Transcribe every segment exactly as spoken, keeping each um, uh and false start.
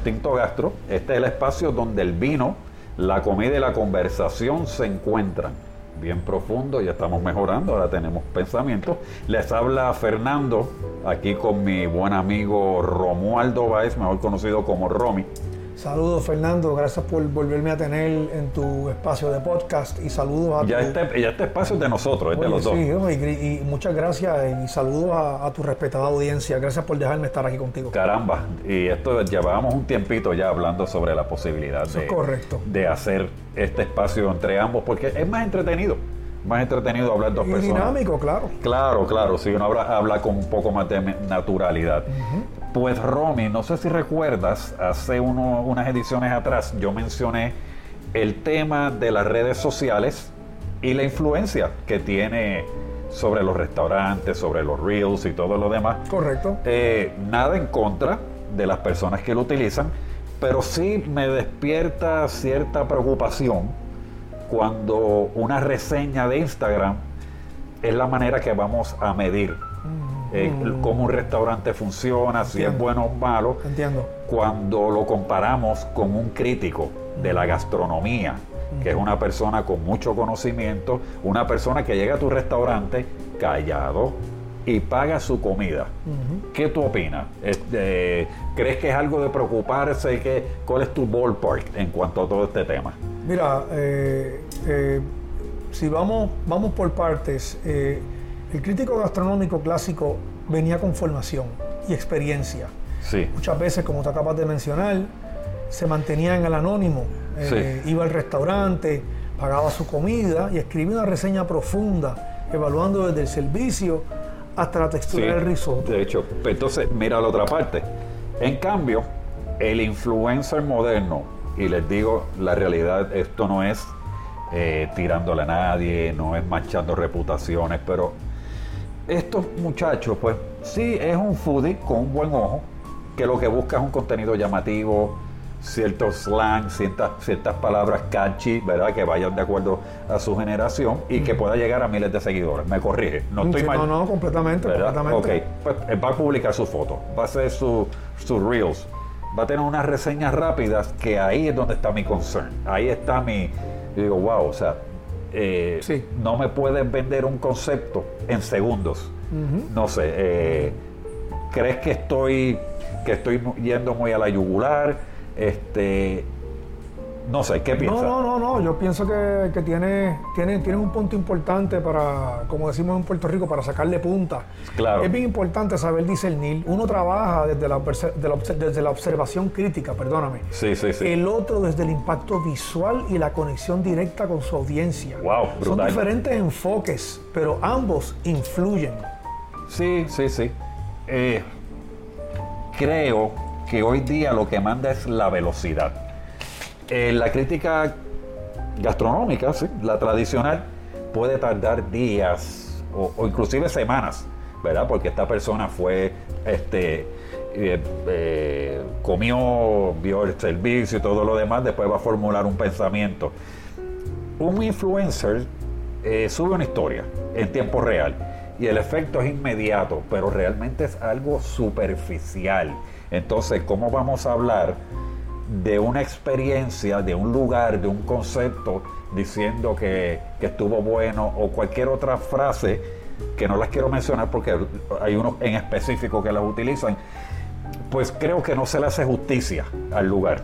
Instinto Gastro. Este es el espacio donde el vino, la comida y la conversación se encuentran. Bien profundo, ya estamos mejorando, ahora tenemos pensamientos. Les habla Fernando, aquí con mi buen amigo Romualdo Báez, mejor conocido como Romy. Saludos, Fernando, gracias por volverme a tener en tu espacio de podcast y saludos a ya tu... Este, ya este espacio es de nosotros, es Oye, de los sí, dos. Y, y muchas gracias y saludos a, a tu respetada audiencia. Gracias por dejarme estar aquí contigo. Caramba, y esto llevábamos un tiempito ya hablando sobre la posibilidad Eso de, es correcto. de hacer este espacio entre ambos, porque es más entretenido, más entretenido hablar dos Y personas. dinámico, claro. Claro, claro, si uno habla, habla con un poco más de naturalidad. Uh-huh. Pues Romy, no sé si recuerdas, hace uno, unas ediciones atrás yo mencioné el tema de las redes sociales y la influencia que tiene sobre los restaurantes, sobre los reels y todo lo demás. Correcto. Eh, nada en contra de las personas que lo utilizan, pero sí me despierta cierta preocupación cuando una reseña de Instagram es la manera que vamos a medir eh, mm. cómo un restaurante funciona, Entiendo. si es bueno o malo. Entiendo. Cuando lo comparamos con un crítico de la gastronomía, mm. que es una persona con mucho conocimiento, una persona que llega a tu restaurante callado y paga su comida. Uh-huh. ¿Qué tú opinas? Este, ¿Crees que es algo de preocuparse? ¿Qué, ¿Cuál es tu ballpark en cuanto a todo este tema? Mira, eh, eh, si vamos, vamos por partes, eh, el crítico gastronómico clásico venía con formación y experiencia. Sí. Muchas veces, como tú acabas de mencionar, se mantenía en el anónimo. Eh, sí. Iba al restaurante, pagaba su comida y escribía una reseña profunda, evaluando desde el servicio hasta la textura sí, del risotto. De hecho, entonces mira la otra parte. En cambio, el influencer moderno, y les digo la realidad, esto no es eh, tirándole a nadie, no es manchando reputaciones, pero estos muchachos, pues sí es un foodie con un buen ojo, que lo que busca es un contenido llamativo, ciertos slang, ciertas, ciertas palabras catchy, ¿verdad? Que vayan de acuerdo a su generación y mm. que pueda llegar a miles de seguidores. Me corrige, no estoy sí, mal. No, no, completamente, ¿verdad? completamente. Ok, pues él va a publicar sus fotos, va a hacer sus su reels, va a tener unas reseñas rápidas, que ahí es donde está mi concern. Ahí está mi... Yo digo, wow, o sea, eh, sí. no me puedes vender un concepto en segundos. Uh-huh. No sé, eh, ¿crees que estoy, que estoy yendo muy a la yugular? Este, no sé, ¿qué piensas? No, no, no, no, yo pienso que, que tiene, tiene, tiene un punto importante para, como decimos en Puerto Rico, para sacarle punta. Claro. Es bien importante saber discernir. Uno trabaja desde la, de la, desde la observación crítica, perdóname. Sí, sí, sí. El otro desde el impacto visual y la conexión directa con su audiencia. Wow, brutal. Son diferentes enfoques, pero ambos influyen. Sí, sí, sí. Eh, creo que hoy día lo que manda es la velocidad. Eh, la crítica gastronómica, sí, la tradicional, puede tardar días o, o inclusive semanas, ¿verdad? Porque esta persona fue, este, eh, eh, comió, vio el servicio y todo lo demás, después va a formular un pensamiento. Un influencer eh, sube una historia en tiempo real y el efecto es inmediato, pero realmente es algo superficial. Entonces, ¿cómo vamos a hablar de una experiencia, de un lugar, de un concepto, diciendo que, que estuvo bueno o cualquier otra frase que no las quiero mencionar porque hay unos en específico que las utilizan? Pues creo que no se le hace justicia al lugar.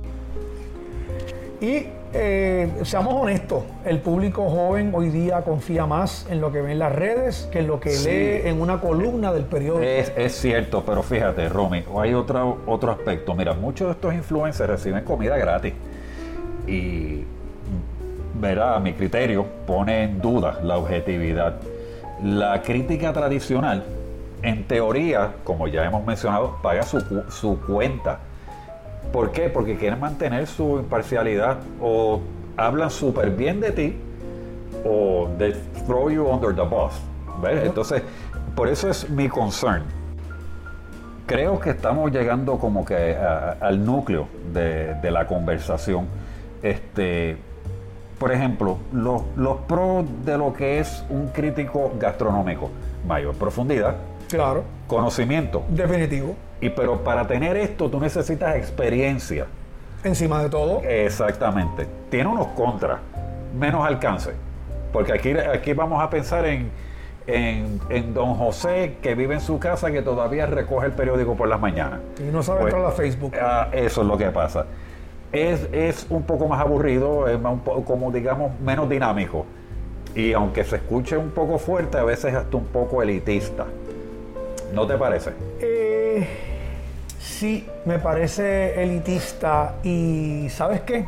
Y eh, seamos honestos, el público joven hoy día confía más en lo que ve en las redes que en lo que sí. lee en una columna del periódico. Es, es cierto, pero fíjate, Romy, hay otro, otro aspecto. Mira, muchos de estos influencers reciben comida gratis y, verá, a mi criterio, pone en duda la objetividad. La crítica tradicional, en teoría, como ya hemos mencionado, paga su, su cuenta. ¿Por qué? Porque quieren mantener su imparcialidad, o hablan súper bien de ti o they throw you under the bus, ¿ves? Entonces, por eso es mi concern. Creo que estamos llegando como que a, al núcleo de, de la conversación. Este, por ejemplo, los, los pros de lo que es un crítico gastronómico: mayor profundidad, claro, conocimiento, definitivo, Y pero para tener esto tú necesitas experiencia. Encima de todo. Exactamente. Tiene unos contras, menos alcance. Porque aquí, aquí vamos a pensar en, en, en don José, que vive en su casa, que todavía recoge el periódico por las mañanas. Y no sabe pues, entrar a Facebook. Ah, eso es lo que pasa. Es, es un poco más aburrido, es más un poco, como digamos, menos dinámico. Y aunque se escuche un poco fuerte, a veces hasta un poco elitista. ¿No te parece? Eh, sí, me parece elitista. Y ¿sabes qué?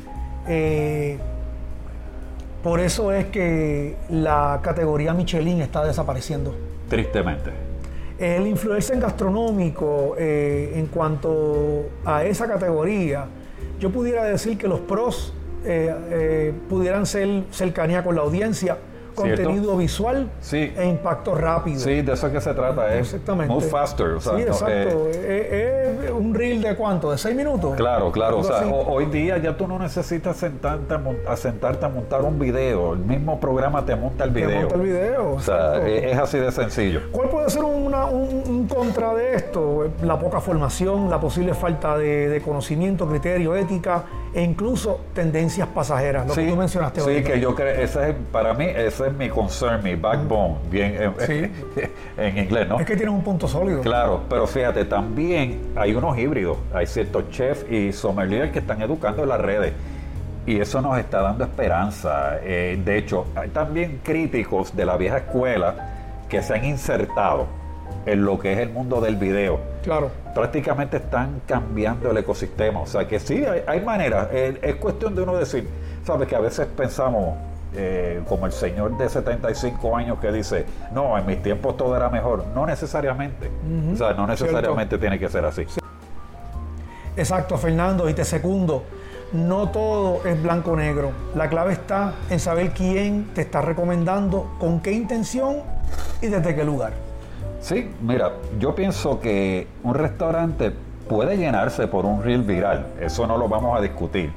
Eh, por eso es que la categoría Michelin está desapareciendo. Tristemente. El influencer gastronómico, eh, en cuanto a esa categoría, yo pudiera decir que los pros eh, eh, pudieran ser cercanía con la audiencia, contenido ¿cierto? Visual Sí. e impacto rápido. Sí, de eso es que se trata, es Exactamente. move faster. O sea, sí, no, exacto. eh, Es un reel de ¿cuánto? ¿De seis minutos? Claro, claro. O sea, Algo así. ho- hoy día ya tú no necesitas sentarte a, mon- a sentarte a montar un video. El mismo programa te monta el Te video. monta el video. O sea, exacto. es, es así de sencillo. ¿Cuál puede ser una- un, un contra de esto? La poca formación, la posible falta de, de conocimiento, criterio, ética e incluso tendencias pasajeras, lo Sí, que tú mencionaste sí, ahorita. que yo creo, ese es, para mí, ese es mi concern, mi backbone, bien en, Sí. en inglés, ¿no? Es que tienes un punto sólido. Claro, pero fíjate, también hay unos híbridos. Hay ciertos chefs y sommeliers que están educando en las redes. Y eso nos está dando esperanza. Eh, de hecho, hay también críticos de la vieja escuela que se han insertado en lo que es el mundo del video. Claro. Prácticamente están cambiando el ecosistema. O sea que sí, hay, hay maneras. Eh, es cuestión de uno decir, sabes que a veces pensamos, eh, como el señor de setenta y cinco años que dice, no, en mis tiempos todo era mejor. No necesariamente. Ujú. O sea, no necesariamente tiene que ser así. Exacto, Fernando, y te secundo. No todo es blanco o negro. La clave está en saber quién te está recomendando, con qué intención y desde qué lugar. Sí, mira, yo pienso que un restaurante puede llenarse por un reel viral. Eso no lo vamos a discutir.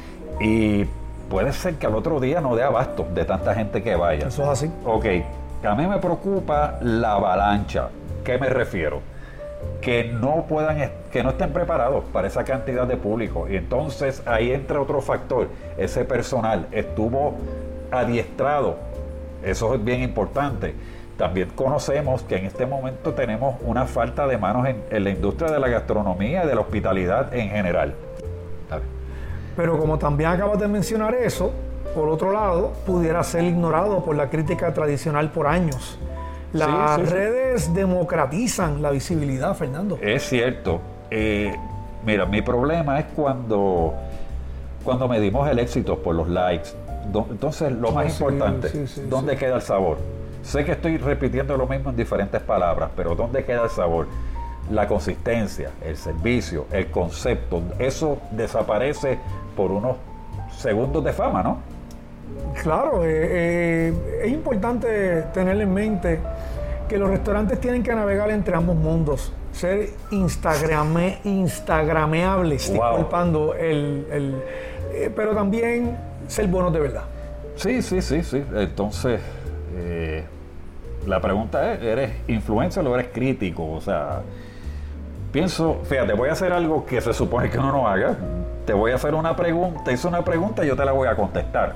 Y puede ser que al otro día no dé abasto de tanta gente que vaya. Eso es así. Ok, a mí me preocupa la avalancha. ¿Qué me refiero? Que no puedan, est- que no estén preparados para esa cantidad de público. Y entonces ahí entra otro factor. Ese personal estuvo adiestrado. Eso es bien importante. También conocemos que en este momento tenemos una falta de manos en, en la industria de la gastronomía y de la hospitalidad en general. A ver. Pero como también acabas de mencionar eso, por otro lado, pudiera ser ignorado por la crítica tradicional por años. Las Sí, sí, sí. redes democratizan la visibilidad, Fernando. Es cierto. Eh, mira, mi problema es cuando, cuando medimos el éxito por los likes. Do- Entonces, lo más sí, importante, sí, sí, ¿dónde sí. queda el sabor? Sé que estoy repitiendo lo mismo en diferentes palabras, pero ¿dónde queda el sabor? La consistencia, el servicio, el concepto, eso desaparece por unos segundos de fama, ¿no? Claro, eh, eh, es importante tener en mente que los restaurantes tienen que navegar entre ambos mundos, ser instagrame, instagrameables, Wow. disculpando el, el eh, pero también ser buenos de verdad. Sí, sí, sí, sí. Entonces, eh, la pregunta es, ¿eres influencer o eres crítico? O sea, pienso, fíjate, voy a hacer algo que se supone que uno no haga. Te voy a hacer una pregunta, te hice una pregunta y yo te la voy a contestar.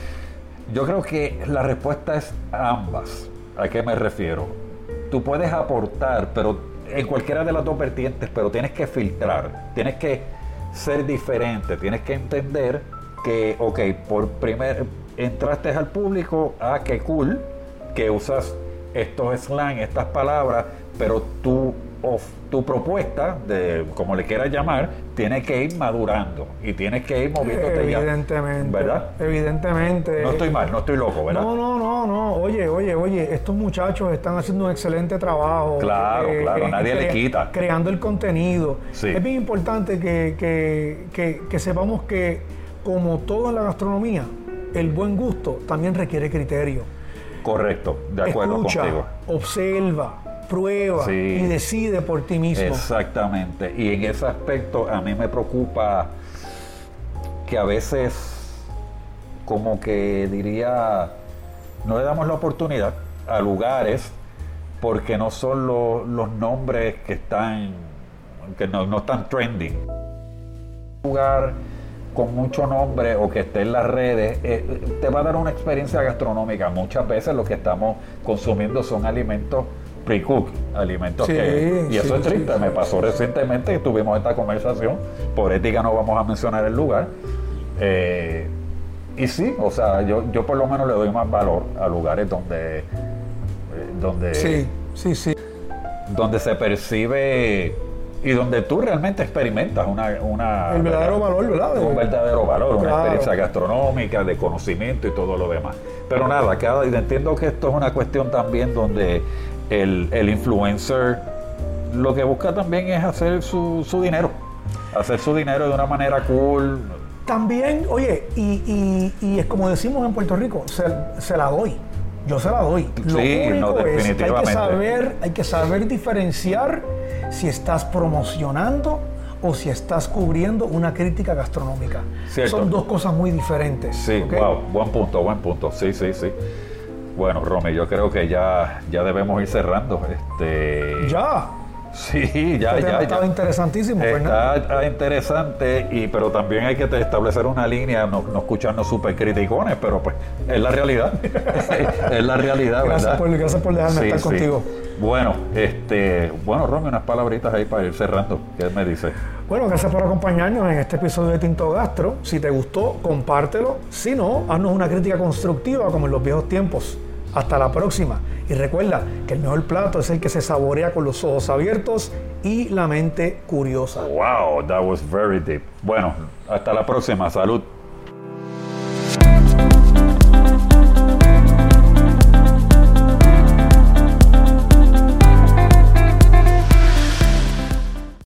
Yo creo que la respuesta es ambas. ¿A qué me refiero? Tú puedes aportar, pero en cualquiera de las dos vertientes, pero tienes que filtrar, tienes que ser diferente, tienes que entender que, ok, por primer, entraste al público, ah, qué cool, que usas estos slang, estas palabras, pero tu, of, tu propuesta, de como le quieras llamar, tiene que ir madurando y tienes que ir moviéndote ya. Evidentemente. ¿Verdad? Evidentemente. No estoy mal, no estoy loco, ¿verdad? No, no, no, no. Oye, oye, oye, estos muchachos están haciendo un excelente trabajo. Claro, claro, nadie le quita. Creando el contenido. Sí. Es bien importante que, que, que, que sepamos que, como todo en la gastronomía, el buen gusto también requiere criterio. Correcto, de acuerdo Escucha, contigo. observa, prueba Sí. y decide por ti mismo. Exactamente. Y en ese aspecto a mí me preocupa que a veces, como que diría, no le damos la oportunidad a lugares porque no son lo- los nombres que están que no, no están trending. Un lugar con mucho nombre o que esté en las redes, eh, te va a dar una experiencia gastronómica. Muchas veces lo que estamos consumiendo son alimentos pre-cooked, alimentos Sí, que... Y eso sí, es triste, sí, me sí, pasó sí, recientemente que tuvimos esta conversación, por ética no vamos a mencionar el lugar. Eh, y sí, o sea, yo, yo por lo menos le doy más valor a lugares donde... eh, donde Sí, sí, sí. donde se percibe y donde tú realmente experimentas una, una El verdadero valor, ¿verdad? un verdadero valor, una Claro. experiencia gastronómica, de conocimiento y todo lo demás. Pero nada, cada, entiendo que esto es una cuestión también donde el, el influencer lo que busca también es hacer su, su dinero, hacer su dinero de una manera cool. También, oye, y, y, y es como decimos en Puerto Rico, se, se la doy. Yo se la doy. Lo Sí, único no, es que hay que definitivamente. saber, hay que saber diferenciar si estás promocionando o si estás cubriendo una crítica gastronómica. Cierto. Son dos cosas muy diferentes. Sí, ¿ok? wow, buen punto, buen punto. Sí, sí, sí. Bueno, Romy, yo creo que ya, ya debemos ir cerrando. Este... Ya. Sí, ya, Este tema ya, estaba ya. interesantísimo, Fernando. Está interesante, y, pero también hay que te- establecer una línea, no, no escucharnos súper criticones, pero pues es la realidad. Es la realidad, Gracias ¿verdad? por, gracias por dejarme Sí, estar sí. contigo. Bueno, este, bueno, Romy, unas palabritas ahí para ir cerrando. ¿Qué me dices? Bueno, gracias por acompañarnos en este episodio de Tinto Gastro. Si te gustó, compártelo. Si no, haznos una crítica constructiva como en los viejos tiempos. Hasta la próxima. Y recuerda que el mejor plato es el que se saborea con los ojos abiertos y la mente curiosa. Wow, that was very deep. Bueno, hasta la próxima. Salud.